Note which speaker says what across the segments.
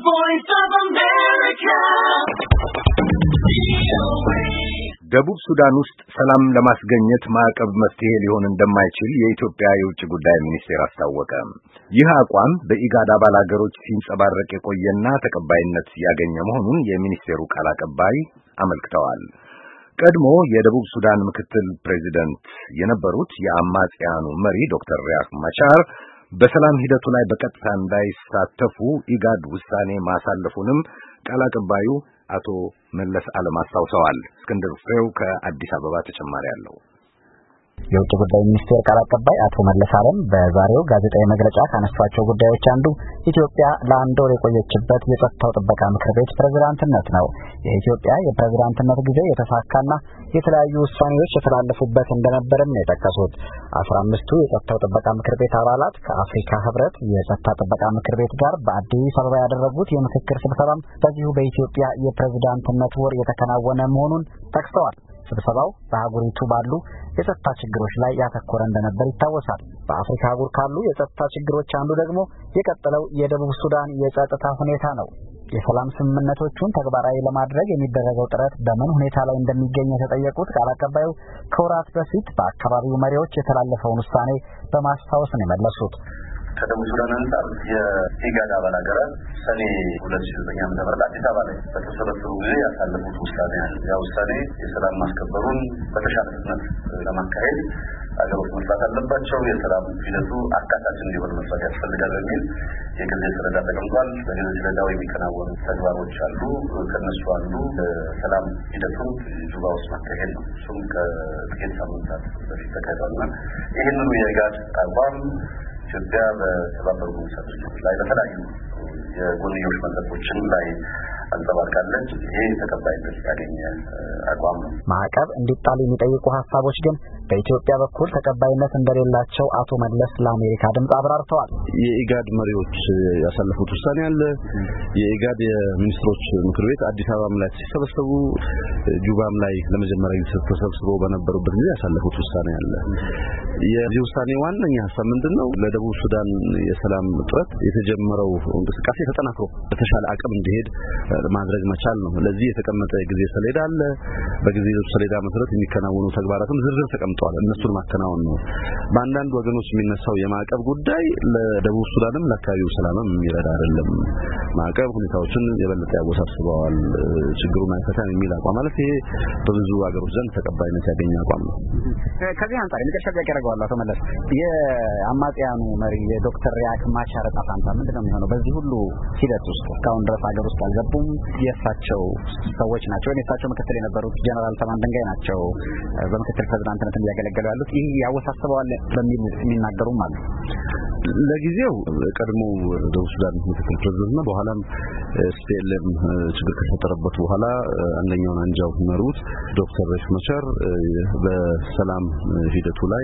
Speaker 1: voice of America.
Speaker 2: ደቡብ ሱዳን ውስጥ ሰላም ለማስገኘት ማዕቀብ መፍትሄ ሊሆን እንደማይችል የኢትዮጵያ የውጭ ጉዳይ ሚኒስቴር አስታወቀ። ይህ አቋም በኢጋድ አባል ሀገሮች ሲንጸባረቅ የቆየና ተቀባይነት ያገኘ መሆኑን የሚኒስቴሩ ቃል አቀባይ አመልክተዋል። ቀድሞ የደቡብ ሱዳን ምክትል ፕሬዚደንት የነበሩት የአማጽያኑ መሪ ዶክተር ሪያክ ማቻር በሰላም ሂደቱ ላይ በቀጥታ እንዳይሳተፉ ኢጋድ ውሳኔ ማሳለፉንም ቃል አቀባዩ አቶ መለስ ዓለም አስታውሰዋል። እስክንድር ፍሬው ከአዲስ አበባ ተጨማሪ አለው።
Speaker 3: የውጭ ጉዳይ ሚኒስቴር ቃል አቀባይ አቶ መለስ ዓለም በዛሬው ጋዜጣዊ መግለጫ ካነሷቸው ጉዳዮች አንዱ ኢትዮጵያ ለአንድ ወር የቆየችበት የጸጥታው ጥበቃ ምክር ቤት ፕሬዝዳንትነት ነው። የኢትዮጵያ የፕሬዝዳንትነት ጊዜ የተሳካና የተለያዩ ውሳኔዎች የተላለፉበት እንደነበርም ነው የጠቀሱት። 15ቱ የጸጥታው ጥበቃ ምክር ቤት አባላት ከአፍሪካ ህብረት የጸጥታ ጥበቃ ምክር ቤት ጋር በአዲስ አበባ ያደረጉት የምክክር ስብሰባም በዚሁ በኢትዮጵያ የፕሬዝዳንትነት ወር የተከናወነ መሆኑን ጠቅሰዋል። ስብሰባው በአህጉሪቱ ባሉ የጸጥታ ችግሮች ላይ ያተኮረ እንደነበር ይታወሳል። በአፍሪካ አህጉር ካሉ የጸጥታ ችግሮች አንዱ ደግሞ የቀጠለው የደቡብ ሱዳን የጸጥታ ሁኔታ ነው። የሰላም ስምምነቶቹን ተግባራዊ ለማድረግ የሚደረገው ጥረት በምን ሁኔታ ላይ እንደሚገኝ የተጠየቁት ቃል አቀባዩ ከወራት በፊት በአካባቢው መሪዎች የተላለፈውን ውሳኔ በማስታወስ ነው የመለሱት።
Speaker 4: ከደቡብ ሱዳን አንጻር የኢጋድ አባል ሀገራት ሰኔ 2009 ዓ.ም አዲስ አበባ ላይ በተሰበሰቡ ጊዜ ያሳለፉት ውሳኔ አለ። ያ ውሳኔ የሰላም ማስከበሩን በተሻለ ፍጥነት ለማካሄድ ሀገሮች መስራት አለባቸው፣ የሰላም ሂደቱ አካታች እንዲሆን መስራት ያስፈልጋል በሚል የጊዜ ሰሌዳ ተቀምጧል። በጊዜ ሰሌዳው የሚከናወኑ ተግባሮች አሉ። ከነሱ አንዱ ሰላም ሂደቱን ጁባ ውስጥ ማካሄድ ነው። እሱም ከጥቂት ሳምንታት በፊት ተካሂዷልና ይህንኑ የኢጋድ አቋም ኢትዮጵያ በተባበሩት መንግስታት ላይ በተለያዩ የጎንዮሽ መድረኮችም ላይ አንጸባርቃለች። ይሄ ተቀባይነት ያገኘ አቋም ነው።
Speaker 3: ማዕቀብ እንዲጣል የሚጠይቁ ሀሳቦች ግን በኢትዮጵያ በኩል ተቀባይነት እንደሌላቸው አቶ መለስ ለአሜሪካ ድምጽ አብራርተዋል።
Speaker 5: የኢጋድ መሪዎች ያሳለፉት ውሳኔ አለ። የኢጋድ የሚኒስትሮች ምክር ቤት አዲስ አበባም ላይ ሲሰበሰቡ ጁባም ላይ ለመጀመሪያ ጊዜ ተሰብስበው በነበሩበት ጊዜ ያሳለፉት ውሳኔ አለ። የዚህ ውሳኔ ዋነኛ ሀሳብ ምንድነው? ለደቡብ ሱዳን የሰላም ጥረት የተጀመረው እንቅስቃሴ ተጠናክሮ በተሻለ አቅም እንዲሄድ ማድረግ መቻል ነው። ለዚህ የተቀመጠ የጊዜ ሰሌዳ አለ። በጊዜ ሰሌዳ መሰረት የሚከናወኑ ተግባራትም ዝርዝር ተቀምጠዋል። እነሱን ማከናወን ነው። በአንዳንድ ወገኖች የሚነሳው የማዕቀብ ጉዳይ ለደቡብ ሱዳንም ለአካባቢው ሰላምም የሚረዳ አይደለም። ማዕቀብ ሁኔታዎችን የበለጠ ያወሳስበዋል፣ ችግሩን አይፈታም የሚል አቋም ማለት ይሄ በብዙ ሀገሮች ዘንድ ተቀባይነት ያገኘ አቋም ነው።
Speaker 3: ከዚህ አንጻር የመጨረሻ ጥያቄ ያደርገዋል አቶ መለስ፣ የአማጽያኑ መሪ የዶክተር ሪያክ ማቻር ዕጣ ፈንታ ምንድነው የሚሆነው? በዚህ ሁሉ ሂደት ውስጥ እስካሁን ድረስ ሀገር ውስጥ አልገቡም። የእሳቸው ሰዎች ናቸው። የእሳቸው ምክትል የነበሩት ጀነራል ተማን ደንጋይ ናቸው በምክትል ፕሬዝዳንትነት እያገለገሉ ያሉት። ይህ ያወሳስበዋል በሚል የሚናገሩም አሉ።
Speaker 5: ለጊዜው ቀድሞ ደቡብ ሱዳን ምክትል ፕሬዝዳንት ነው። በኋላም ስፔልም ችግር ከተፈጠረበት በኋላ አንደኛውን አንጃው መሩት ዶክተር ሪያክ ማቻር በሰላም ሂደቱ ላይ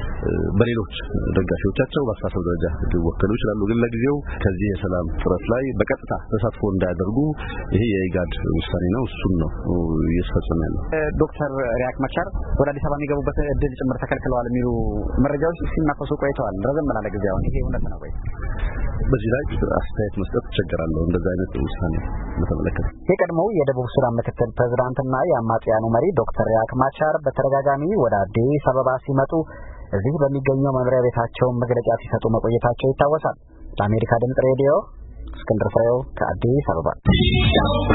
Speaker 5: በሌሎች ደጋፊዎቻቸው በአስተሳሰብ ደረጃ ሊወከሉ ይችላሉ። ግን ለጊዜው ከዚህ የሰላም ጥረት ላይ በቀጥታ ተሳትፎ እንዳያደርጉ ይሄ የኢጋድ ውሳኔ ነው። እሱን ነው እየተፈጸመ ያለው።
Speaker 3: ዶክተር ሪያክ ማቻር ወደ አዲስ አበባ የሚገቡበት እድል ጭምር ተከልክለዋል የሚሉ መረጃዎች ሲናፈሱ ቆይተዋል ረዘም ላለ ጊዜ። አሁን ይሄ እውነት ነው ወይ?
Speaker 5: በዚህ ላይ አስተያየት መስጠት እቸገራለሁ። እንደዛ አይነት ውሳኔ በተመለከተ
Speaker 3: የቀድሞው የደቡብ ሱዳን ምክትል ፕሬዝዳንትና የአማጽያኑ መሪ ዶክተር ሪያክ ማቻር በተደጋጋሚ ወደ አዲስ አበባ ሲመጡ እዚህ በሚገኘው መምሪያ ቤታቸው መግለጫ ሲሰጡ መቆየታቸው ይታወሳል። ለአሜሪካ ድምጽ ሬዲዮ እስክንድር ፍሬው ከአዲስ አበባ